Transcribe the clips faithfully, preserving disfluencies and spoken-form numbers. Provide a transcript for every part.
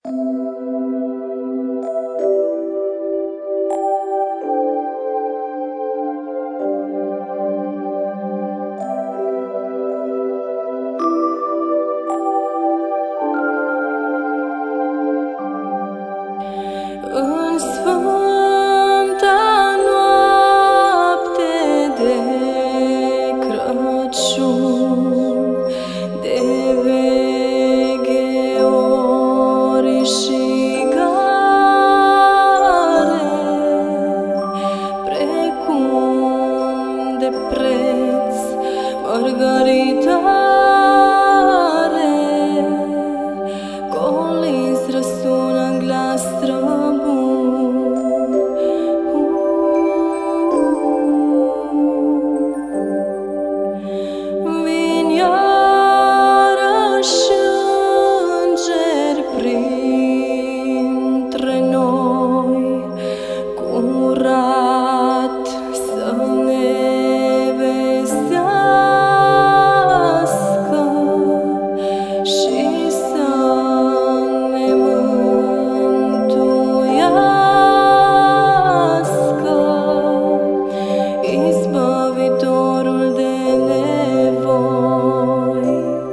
În sfânta noapte de Crăciun, de vegheori și gare, precum de preț mărgăritare, colinzi răsună în glas străbun. Vin iarăși îngeri printre noi, curat să ne vestească și să ne mântuiască, izbăvitorul de nevoi.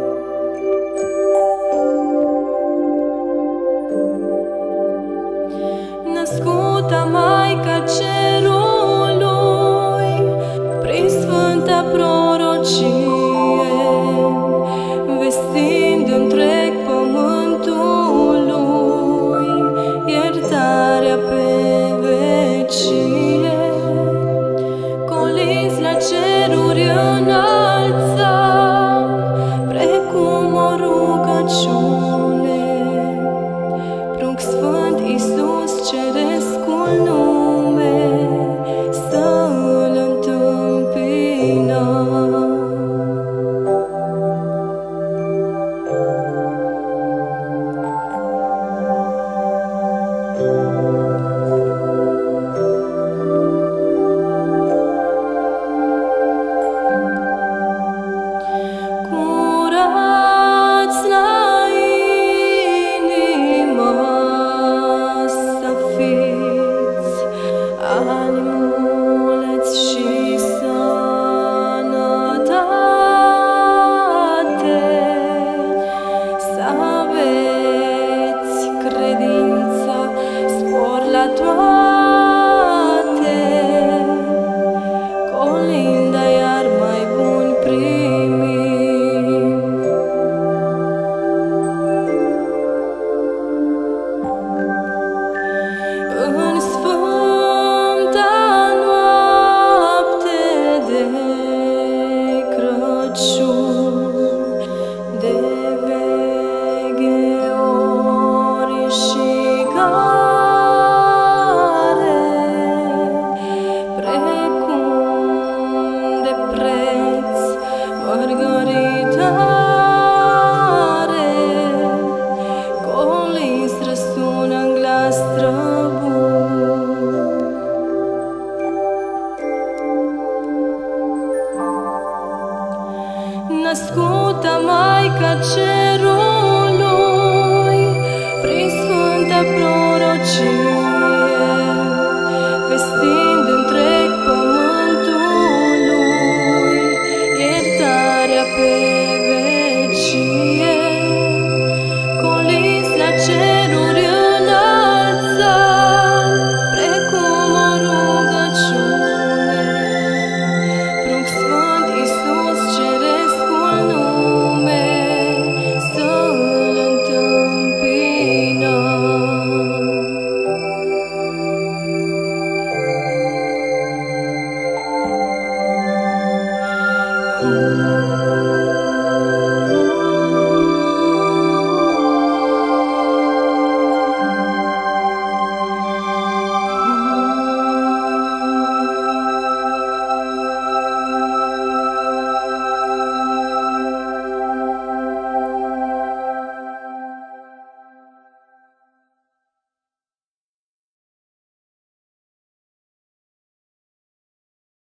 Născuta Maica Cerului, prin sfânta prorocie, vestind întreg pământului iertarea pe vecie, colinzi la ceruri înalța, precum o rugăciune. Prunc sfânt Iisus, cerescul nume, să-L întâmpinăm. Curați la inimă să fiți, animuleți și sănătate, să aveți credință, spor la toate, colinda iar mai buni primim. În sfânta noapte de Crăciun, de vegheori și gare, precum de preț mărgăritare, colinzi răsună în glas străbun. Născuta Maica Cerului, prin sfânta prorocie, vestind întreg pământului iertarea pe vecie, colinzi la ceruri înalța, precum o rugăciune. Prunc sfânt Iisus, cerescul nume, să-L întâmpinăm.